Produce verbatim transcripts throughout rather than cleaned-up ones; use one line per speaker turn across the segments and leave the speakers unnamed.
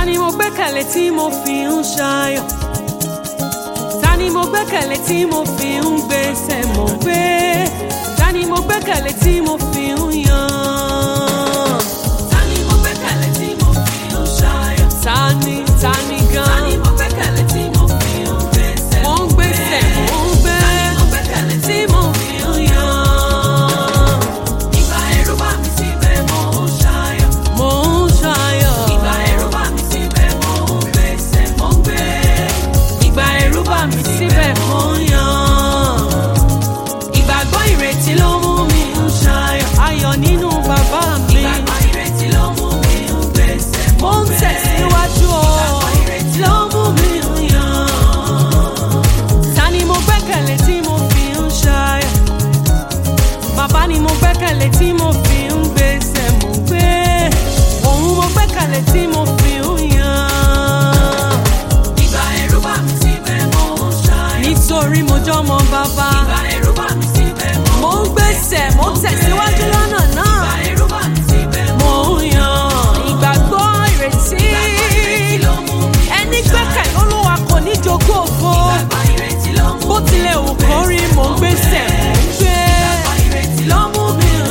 ni mo gbẹ́kẹ̀lé tí mo fi ń ṣayọ̀? Ta ni mo gbẹ́kẹ̀lé tí mo fi ń gbèsè mo gbé? Ta ni mo gbẹ́kẹ̀lé tí mo fi ń yan? Ta ni mo gbẹ́kẹ̀lé tí mo fi ń ṣayọ̀? Ta ni, ta ni gan? Ta ni mo gbẹ́kẹ̀lé tí mo fi ń gbèsè mo ń gbèsè mo ń gbé? Ta ni mo gbẹ́kẹ̀lé tí mo fi ń yan? Ìgbà ẹ̀rù bá mi síbẹ̀ mo ń ṣayọ̀. Mo ń ṣayọ̀. Ìgbà ẹ̀rù bá mi síbẹ̀ mo ń gbèsè mo ń gbé. Ìgbà ẹ̀rù bá mi síbẹ̀ mo ń yan. Ìgbàgbọ́ ìrètí ló mú mi ń ṣayọ̀. Ayọ̀ nínú bàbá mi. Ìgbàgbọ́ ìrètí ló mú mi ń gbèsè mo ń tẹ̀síwájú o. Ìgbàgbọ́ ìrètí ló mú mi ń yan. Ta ni mo gbẹ́kẹ̀lé tí mo fi ń ṣayọ̀? Bàbá ni mo gbẹ́kẹ̀lé tí mo fi ń gbèsè mo ń gbé. Òun mo gbẹ́kẹ̀lé tí mo fi ń yan. Ìgbà ẹ̀rù bá mi síbẹ̀ mo ń ṣayọ̀. Nítorí mo jọmọ bàbá. Ìgbà ẹ̀rù bá mi síbẹ̀ mo ń gbèsè mo ń tẹ̀síwájú lọ́nà náà. Ìgbà ẹ̀rù bá mi síbẹ̀ mo ń yan. Ìgbàgbọ́ ìrètí. Ẹni gbẹ́kẹ̀ lÓlúwa kò ní jogún òfo. Ìgbàgbọ́ ìrètí ló mú mi. Bó tilẹ̀ wù kó rí mo ń gbèsè mo ń gbé. Ìgbàgbọ́ ìrètí ló mú mi ń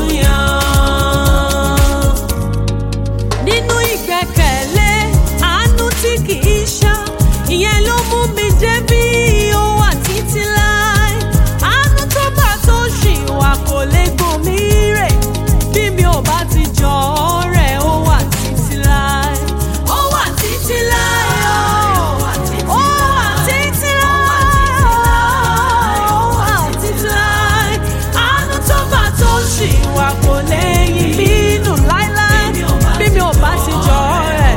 yan. Nínú ìgbẹ́kẹ̀lé àánú tí kì í ṣá, ìyẹn ló mú mi débi ó wà títí láì. Àánú tó bá tó ṣì wà kò lè gbọ̀n mí rè. Bí mi ò bá ti jọ ọ́ rẹ̀ ó wà títí láì. Ó wà títí láì o. Ó wà títí láì. Ó wà títí láì. Àánú tó bá tó ṣì wà kò lè yí mí nù láíláí. Bí mi ò bá ti jọ ọ́ rẹ̀.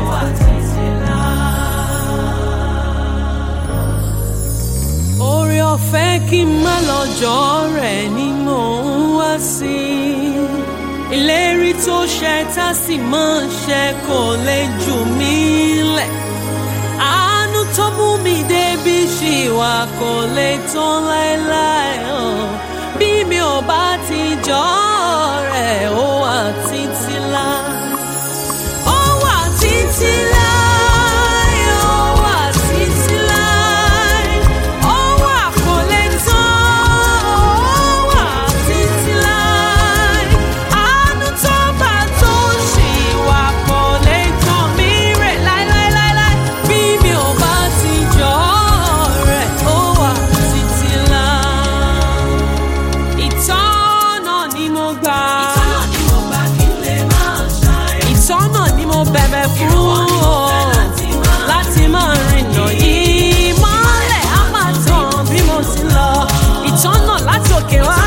Oore ọ̀fẹ́ kí n má lọ́jọ́ rẹ̀ ni mò ń wá sí. Ìlérí tó ṣẹ tá sì máa ń ṣẹ kò lè jù mí lẹ̀. Àánú tó mú mi débi ṣì wà kò lè tán láéláé. Bí mi ò bá ti jọ rẹ̀ ó wà títí láé. Ó wà títí láé. Ó wà títí láé. Ó wà kò lè tán. Ó wà títí láé. Àánú tó bá tó ṣì wà kò lè tán mí rè láéláéláé. Bí mi ò bá ti jọ rẹ̀ ó wà títí láé. Ìtọ́nà ni mo gbà. Ìtọ́nà ni mo gbà kí n lè máa ṣayọ̀. Ìtọ́nà ni mo bẹ̀bẹ̀ fún o. Láti máa rìnà yìí mọ́lẹ̀ á máa tàn bí mo ti lọ. Ìtọ́nà láti òkè wá.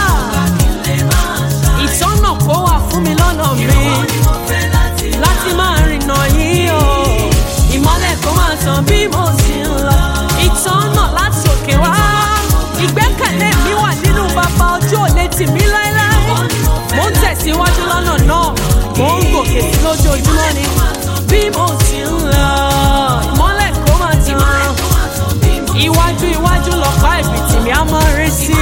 Ìtọ́nà kó wà fún mi lọ́nà mi. Láti máa rìnà yìí o. Ìmọ́lẹ̀ kó máa tàn bí mo ti lọ. Ìtọ́nà láti òkè wá. Ìgbẹ́kẹ̀lé mi wà nínú bàbá ojú ò lè tì mí láéláé. Mo ń tẹ̀síwájú lọ́nà náà. Mo ń gòkè sí lójoojúmọ́ ni. Bí mo ti ń lọ. Ìmọ́lẹ̀ kó máa tàn. Iwájú iwájú lọ̀pá ìbìtì mi á máa rí sí.